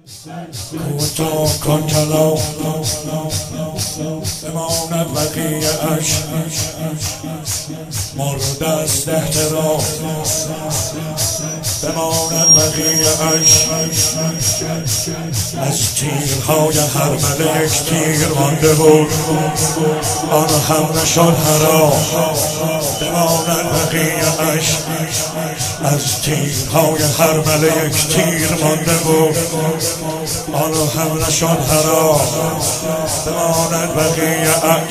کوتاه کن کلام بماند بقیه‌اش مورد است احترام بماند بقیه‌اش از تیرهای هر ملک تیر مانده بود آن هم نشد حرام بماند بقیه‌اش از تیرهای هر ملک تیر مانده بود آن هم نشد حرام بماند بقیه‌اش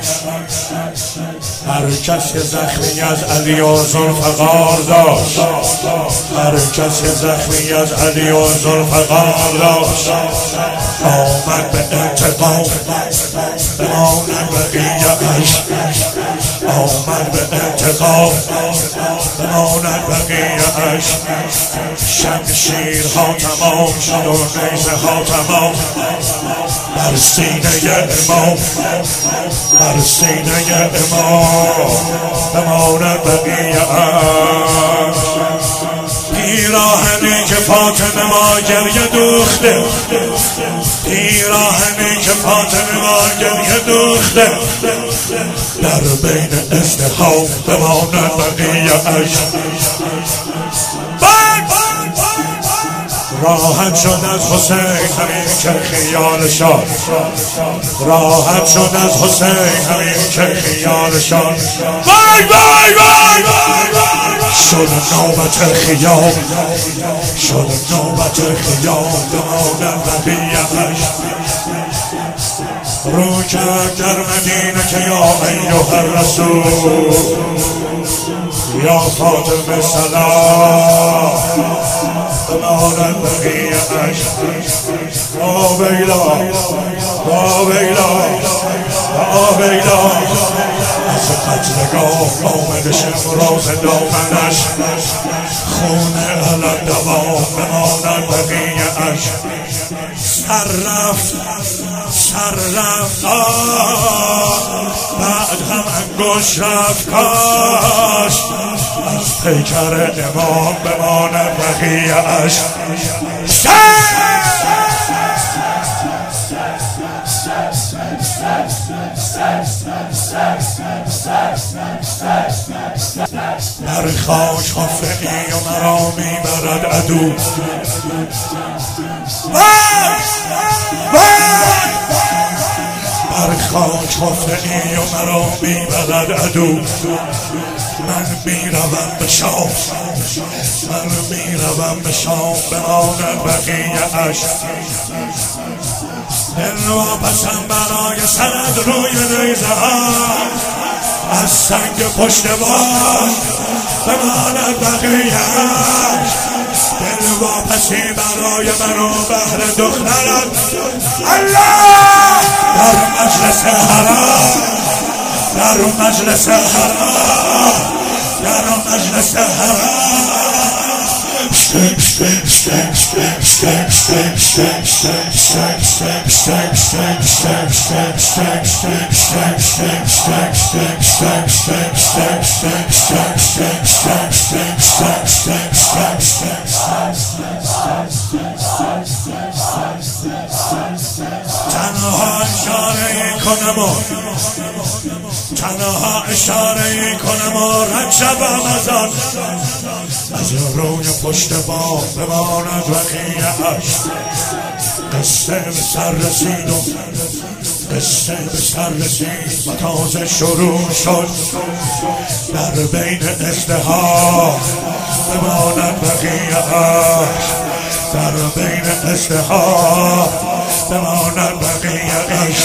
هر کس که زخمی از علی و ذوالفقار داشت هر کس که زخمی از علی و ذوالفقار داشت آمد به انتقام بماند بقیه‌اش آمد به انتقام بماند بقیه‌اش شمشیرها تمام شد و نیزه ها تمام بر سینه امام بر سینه امام بماند بقیه‌اش پیراهنی که فاطمه ما گریه دوخته پیراهنی که فاطمه ما گریه دوخته در بین ازدحام بماند بقیه‌اش راحت شد از حسین همین که خیالشان راحت شد از حسین همین که خیالشان وای وای وای شد نوبت خیال شد نوبت خیال بماند بقیه‌اش رو کرد در مدینه که یا ایها الرسول یا فاطمه سلام بماند بقیه‌اش آویلا آویلا آویلا از قتلگاه آمده شمراز دامنش خون علم دوام بماند بقیه‌اش سر رفت بعد هم انگوش رفت کاش از پیکر امام بماند بقیه‌اش در خاک خفه‌ای و مرا میبرد عدو در خاک خفه‌ای و مرا میبرد عدو من میروم به شام من میروم به شام بماند بقیه‌اش دل واپسم برای سند روی نیزه ها از سنگ پشتوار بماند بقیه‌اش دل واپسی برای من و بهر دخترم الله در مجلس حرام در مجلس حرام در مجلس حرام تنها اشاره کنم و تنها اشاره کنم و رد شوم از آن از روی پشت بام بماند بقیه‌اش قصه به سر رسید و قصه به سر رسید و تازه شروع شد در بین ازدحام بماند بقیه‌اش در بین ازدحام بماند بقیه‌اش